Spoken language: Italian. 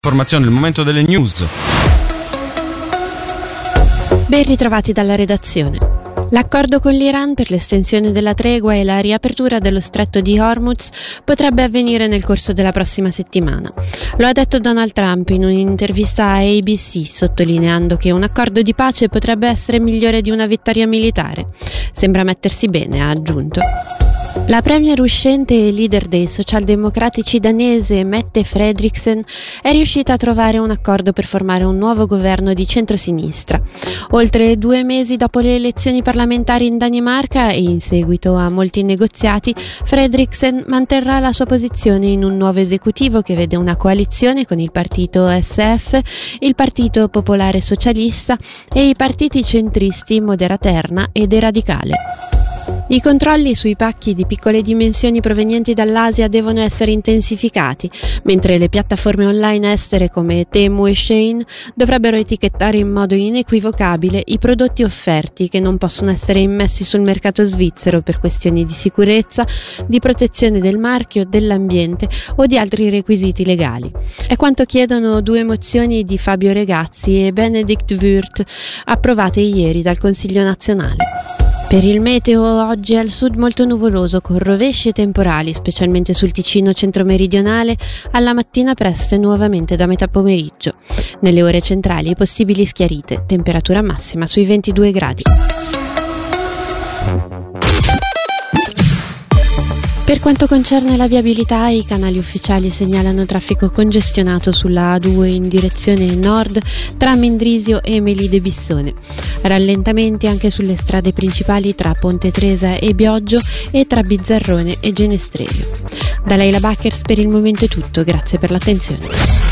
Informazione, il momento delle news. Ben ritrovati dalla redazione. L'accordo con l'Iran per l'estensione della tregua e la riapertura dello stretto di Hormuz potrebbe avvenire nel corso della prossima settimana. Lo ha detto Donald Trump in un'intervista a ABC, sottolineando che un accordo di pace potrebbe essere migliore di una vittoria militare. Sembra mettersi bene, ha aggiunto. La premier uscente e leader dei socialdemocratici danese Mette Frederiksen è riuscita a trovare un accordo per formare un nuovo governo di centrosinistra. Oltre 2 mesi dopo le elezioni parlamentari in Danimarca e in seguito a molti negoziati, Frederiksen manterrà la sua posizione in un nuovo esecutivo che vede una coalizione con il partito SF, il Partito Popolare Socialista e i partiti centristi Moderaterna ed Radicale. I controlli sui pacchi di piccole dimensioni provenienti dall'Asia devono essere intensificati, mentre le piattaforme online estere come Temu e Shein dovrebbero etichettare in modo inequivocabile i prodotti offerti che non possono essere immessi sul mercato svizzero per questioni di sicurezza, di protezione del marchio, dell'ambiente o di altri requisiti legali. È quanto chiedono 2 mozioni di Fabio Regazzi e Benedikt Würth approvate ieri dal Consiglio nazionale. Per il meteo, oggi al sud molto nuvoloso con rovesci e temporali, specialmente sul Ticino centro-meridionale, alla mattina presto e nuovamente da metà pomeriggio. Nelle ore centrali possibili schiarite, temperatura massima sui 22 gradi. Per quanto concerne la viabilità, i canali ufficiali segnalano traffico congestionato sulla A2 in direzione nord tra Mendrisio e Melide Bissone. Rallentamenti anche sulle strade principali tra Ponte Tresa e Bioggio e tra Bizzarrone e Genestrelio. Da Leila Backers per il momento è tutto, grazie per l'attenzione.